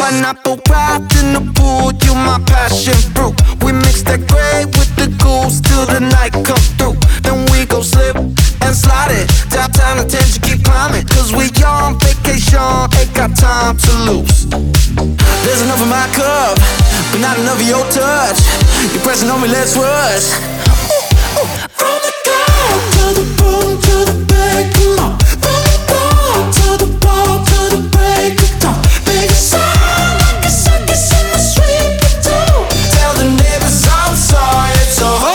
Pineapple wrapped in the pool, you my passion fruit. We mix that gray with the goose till the night come through. Then we go slip and slide it. Top down attention, keep climbing. Cause we on vacation, ain't got time to lose. There's enough in my cup, but not enough of your touch. You're pressing on me, let's rush. From the ground to the boom to the